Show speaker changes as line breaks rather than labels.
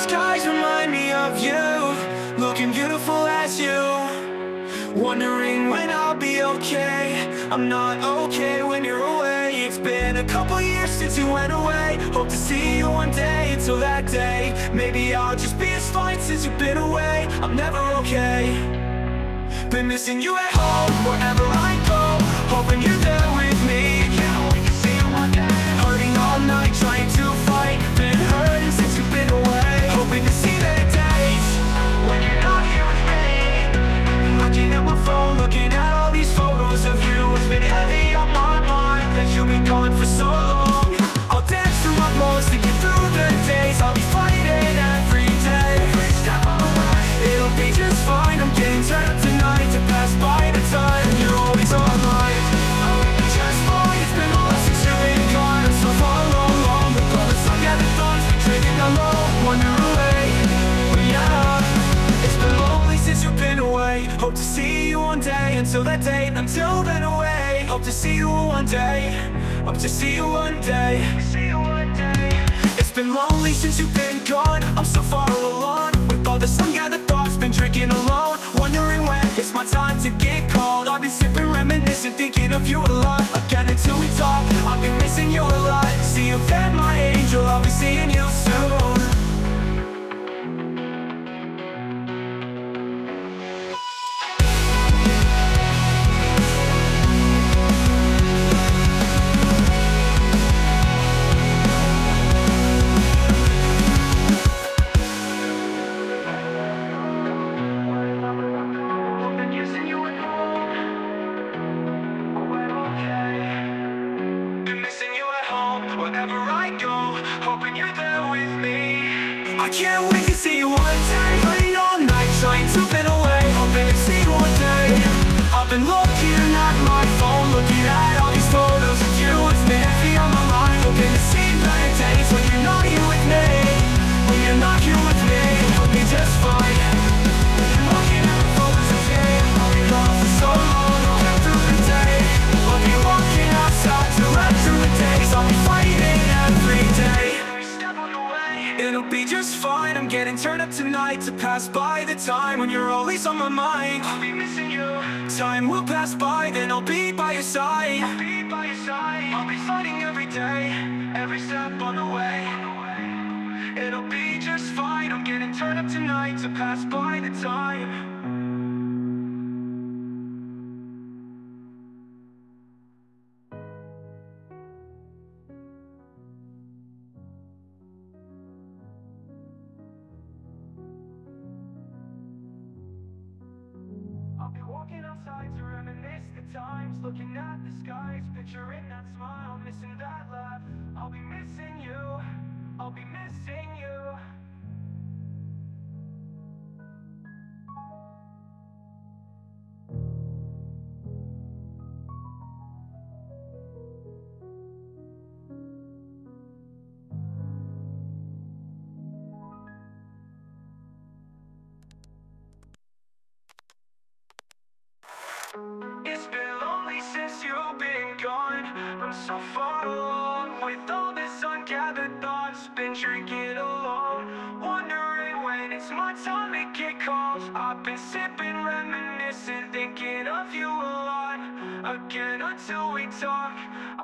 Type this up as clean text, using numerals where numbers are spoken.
skies remind me of you, looking beautiful as you. Wondering when I'll be okay. I'm not okay when you're away. It's been a couple years since you went away. Hope to see you one day. Until that day, maybe I'll just be as fine since you've been away. I'm never okay. Been missing you at home, wherever I go. Hoping you're there with me. Can't wait to see you one day. Hurting all night, trying to fight. Been hurting since you've been away. Hoping to see the days when you're not here with me. Looking at my phone, looking at all these photos of you. It's been heavy on my mind that you've been gone for so long. I'll dance through my most to get through the days. I'll be fighting every day, every step of the way. It'll be just fine. I'm getting turned up tonight to pass by the time. You're always on mine. Just fine. It's been a while since you've been gone. I'm so far alone. Regardless, I gather thoughts, drinking alone, wander away. But yeah, it's been lonely since you've been away. Hope to see you one day. Until that date, until then away. Hope to see you one day. Hope to see you one day. See you one day. It's been lonely since you've been gone. I'm so far alone. With all the sun-gathered thoughts, been drinking alone. Wondering when it's my time to get cold. I've been sipping, reminiscing, thinking of you a lot. Again until we talk, I've been missing you a lot. See you then, my angel, I'll be seeing you soon. Wherever I go, hoping you're there with me. I can't wait to see you one day. Playing all night, trying to get away. Hoping to see you one day. I've been looking at my phone, looking at all these photos of you. It's been heavy on my mind. Hoping to see better days when you're not here with me. When you're not here with me, it'll be just fine. Looking at the photos of you, I'll be lost for so long. I'll get through the day. I'll be walking outside to let through the days. I'll be fighting every day. It'll be just fine. I'm getting turned up tonight to pass by the time when you're always on my mind. I'll be missing you. Time will pass by, then I'll be by your side. I'll be by your side. I'll be fighting every day, every step on the way. It'll be just fine. I'm getting turned up tonight to pass by the time. I'll be walking outside to reminisce the times. Looking at the skies, picturing that smile, missing that laugh. I'll be missing you, I'll be missing you. It's been lonely since you've been gone. I'm so far along with all this ungathered thoughts. Been drinking alone, wondering when it's my time to get calls. I've been sipping, reminiscing, thinking of you a lot. Again until we talk,